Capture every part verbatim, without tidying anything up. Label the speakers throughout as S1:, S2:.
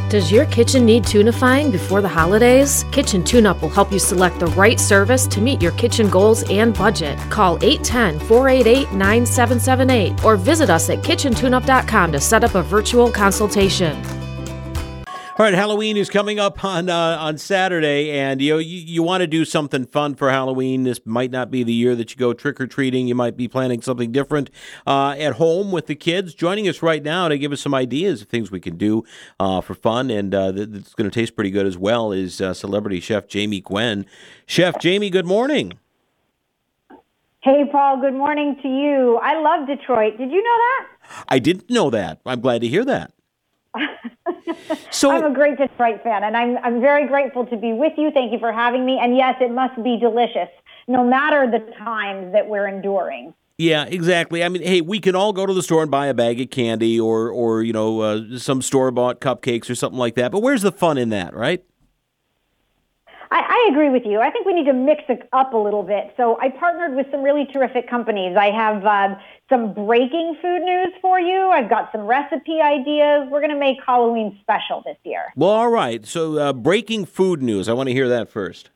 S1: Does your kitchen need tunifying before the holidays? Kitchen TuneUp will help you select the right service to meet your kitchen goals and budget. Call eight one zero, four eight eight, nine seven seven eight or visit us at kitchen tune up dot com to set up a virtual consultation.
S2: All right, Halloween is coming up on uh, on Saturday, and you know you, you want to do something fun for Halloween. This might not be the year that you go trick-or-treating. You might be planning something different uh, at home with the kids. Joining us right now to give us some ideas of things we can do uh, for fun, and uh, that's going to taste pretty good as well, is uh, celebrity chef Jamie Gwen. Chef Jamie, good morning.
S3: Hey, Paul, good morning to you. I love Detroit. Did you know that?
S2: I didn't know that. I'm glad to hear that. So
S3: I'm a great Detroit fan, and I'm I'm very grateful to be with you. Thank you for having me. And yes, it must be delicious, no matter the times that we're enduring.
S2: Yeah, exactly. I mean, hey, we can all go to the store and buy a bag of candy or, or you know, uh, some store-bought cupcakes or something like that. But where's the fun in that, right?
S3: I, I agree with you. I think we need to mix it up a little bit. So I partnered with some really terrific companies. I have uh, some breaking food news for you. I've got some recipe ideas. We're going to make Halloween special this year.
S2: Well, all right. So uh, breaking food news. I want to hear that first.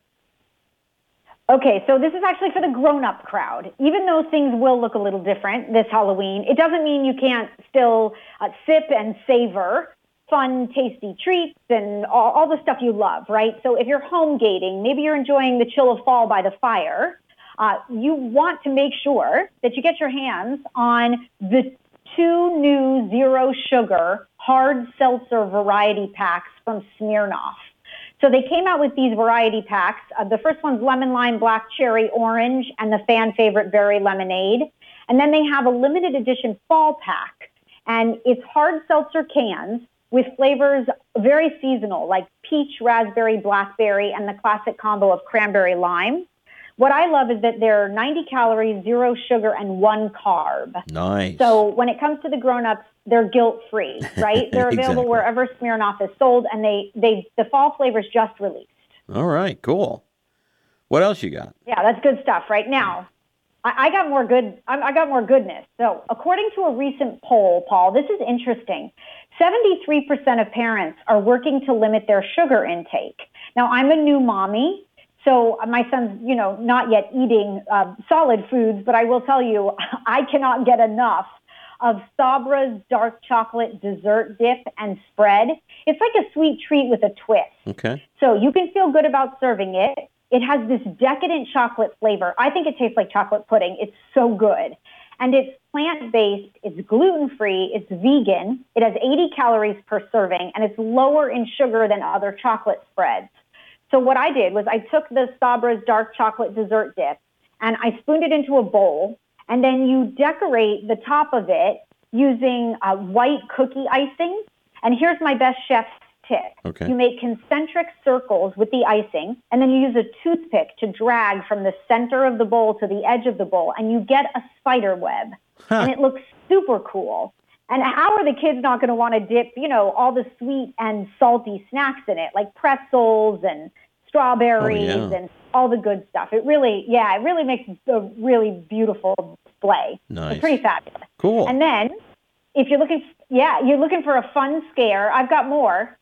S3: Okay, so this is actually for the grown-up crowd. Even though things will look a little different this Halloween, it doesn't mean you can't still uh, sip and savor fun, tasty treats and all, all the stuff you love, right? So if you're home gating, maybe you're enjoying the chill of fall by the fire, uh, you want to make sure that you get your hands on the two new zero sugar hard seltzer variety packs from Smirnoff. So they came out with these variety packs. Uh, the first one's lemon lime, black cherry, orange, and the fan favorite berry lemonade. And then they have a limited edition fall pack. And it's hard seltzer cans with flavors very seasonal, like peach, raspberry, blackberry, and the classic combo of cranberry lime. What I love is that they're ninety calories, zero sugar, and one carb.
S2: Nice.
S3: So when it comes to the grown-ups, they're guilt-free, right? They're available
S2: Exactly.
S3: wherever Smirnoff is sold, and they, they the fall flavor's just released.
S2: All right, cool. What else you got?
S3: Yeah, that's good stuff. Right now, I, I got more good. I, I got more goodness. So according to a recent poll, Paul, this is interesting. seventy-three percent of parents are working to limit their sugar intake. Now, I'm a new mommy, so my son's, you know, not yet eating uh, solid foods, but I will tell you, I cannot get enough of Sabra's dark chocolate dessert dip and spread. It's like a sweet treat with a twist.
S2: Okay.
S3: So you can feel good about serving it. It has this decadent chocolate flavor. I think it tastes like chocolate pudding. It's so good. And it's plant-based, it's gluten-free, it's vegan, it has eighty calories per serving, and it's lower in sugar than other chocolate spreads. So what I did was I took the Sabra's dark chocolate dessert dip, and I spooned it into a bowl, and then you decorate the top of it using uh, white cookie icing. And here's my best chef's tip.
S2: Okay.
S3: You make concentric circles with the icing, and then you use a toothpick to drag from the center of the bowl to the edge of the bowl, and you get a spider web.
S2: Huh.
S3: And it looks super cool. And how are the kids not going to want to dip, you know, all the sweet and salty snacks in it, like pretzels and strawberries
S2: Oh, yeah.
S3: and all the good stuff? It really, yeah, it really makes a really beautiful display.
S2: Nice.
S3: It's pretty fabulous.
S2: Cool.
S3: And then, if you're looking, yeah, you're looking for a fun scare, I've got more.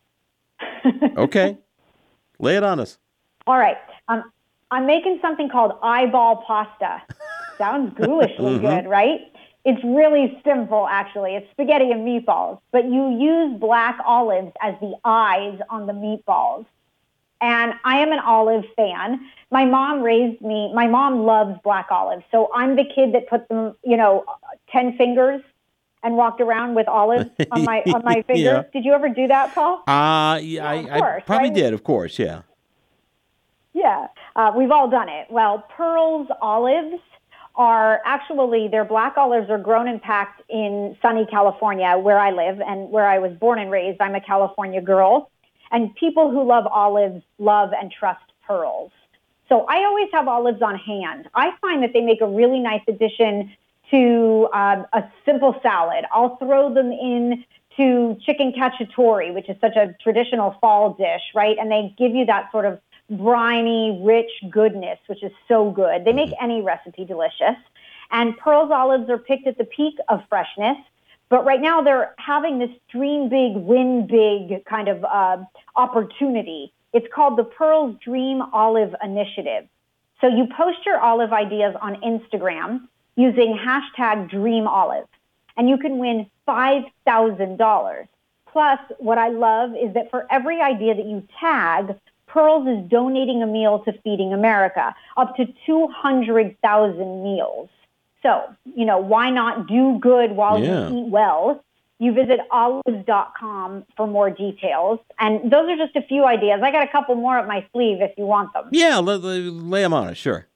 S2: Okay. Lay it on us.
S3: All right. Um, I'm making something called eyeball pasta. Sounds ghoulishly
S2: Mm-hmm.
S3: good, right? It's really simple, actually. It's spaghetti and meatballs, but you use black olives as the eyes on the meatballs. And I am an olive fan. My mom raised me, my mom loves black olives. So I'm the kid that put them, you know, ten fingers and walked around with olives on my on my fingers.
S2: Yeah.
S3: Did you ever do that, Paul?
S2: Uh, yeah,
S3: of
S2: I, I
S3: course,
S2: probably
S3: right?
S2: did, of course, yeah.
S3: Yeah, uh, we've all done it. Well, Pearl's olives are actually, their black olives are grown and packed in sunny California, where I live and where I was born and raised. I'm a California girl. And people who love olives love and trust Pearls. So I always have olives on hand. I find that they make a really nice addition to uh, a simple salad. I'll throw them in to chicken cacciatore, which is such a traditional fall dish, right? And they give you that sort of briny, rich goodness, which is so good. They make any recipe delicious. And Pearl's olives are picked at the peak of freshness But right now they're having this dream big, win big kind of uh, opportunity. It's called the Pearls Dream Olive Initiative. So you post your olive ideas on Instagram using hashtag Dream Olive, and you can win five thousand dollars. Plus, what I love is that for every idea that you tag, Pearls is donating a meal to Feeding America, up to two hundred thousand meals. So, you know, why not do good while
S2: yeah.
S3: you eat well? You visit olives dot com for more details. And those are just a few ideas. I got a couple more up my sleeve if you want them.
S2: Yeah, lay, lay them on us, sure.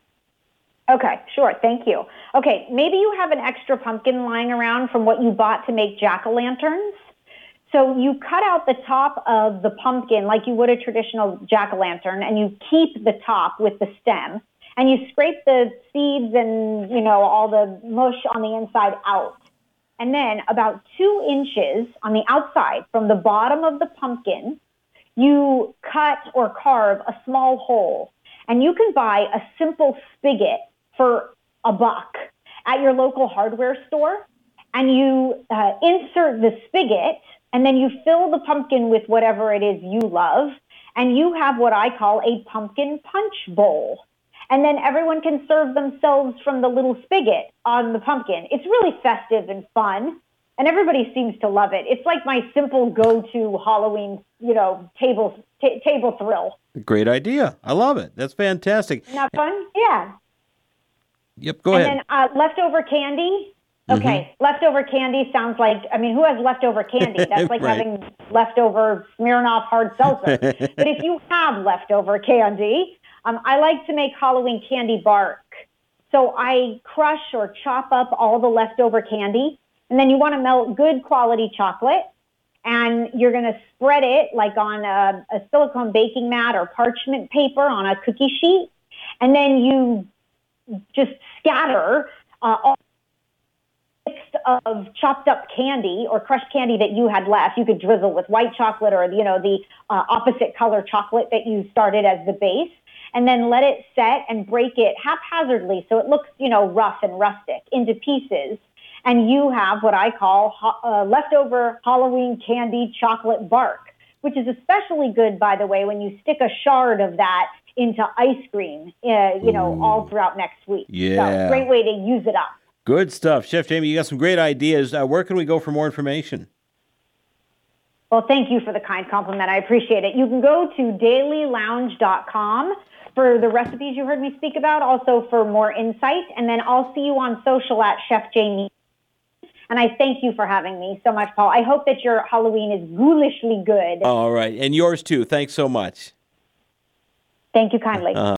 S3: Okay, sure. Thank you. Okay, maybe you have an extra pumpkin lying around from what you bought to make jack-o'-lanterns. So you cut out the top of the pumpkin like you would a traditional jack-o'-lantern, and you keep the top with the stem. And you scrape the seeds and, you know, all the mush on the inside out. And then about two inches on the outside from the bottom of the pumpkin, you cut or carve a small hole. And you can buy a simple spigot for a buck at your local hardware store. And you uh, insert the spigot, and then you fill the pumpkin with whatever it is you love. And you have what I call a pumpkin punch bowl. And then everyone can serve themselves from the little spigot on the pumpkin. It's really festive and fun, and everybody seems to love it. It's like my simple go-to Halloween, you know, table t- table thrill.
S2: Great idea. I love it. That's fantastic.
S3: Isn't that fun? Yeah.
S2: Yep, go
S3: and
S2: ahead.
S3: And then uh, leftover candy. Okay, mm-hmm. Leftover candy sounds like, I mean, who has leftover candy? That's like
S2: right.
S3: having leftover Smirnoff hard seltzer. But if you have leftover candy, Um, I like to make Halloween candy bark. So I crush or chop up all the leftover candy, and then you want to melt good quality chocolate, and you're going to spread it like on a, a silicone baking mat or parchment paper on a cookie sheet, and then you just scatter uh, all mix of chopped up candy or crushed candy that you had left. You could drizzle with white chocolate or, you know, the uh, opposite color chocolate that you started as the base. And then let it set and break it haphazardly so it looks, you know, rough and rustic into pieces. And you have what I call uh, leftover Halloween candy chocolate bark, which is especially good, by the way, when you stick a shard of that into ice cream, uh, you know,
S2: Ooh.
S3: all throughout next week.
S2: Yeah.
S3: So great way to use it up.
S2: Good stuff. Chef Jamie, you got some great ideas. Uh, where can we go for more information?
S3: Well, thank you for the kind compliment. I appreciate it. You can go to daily lounge dot com for the recipes you heard me speak about, also for more insight. And then I'll see you on social at Chef Jamie. And I thank you for having me so much, Paul. I hope that your Halloween is ghoulishly good.
S2: All right. And yours too. Thanks so much.
S3: Thank you kindly. Uh-huh.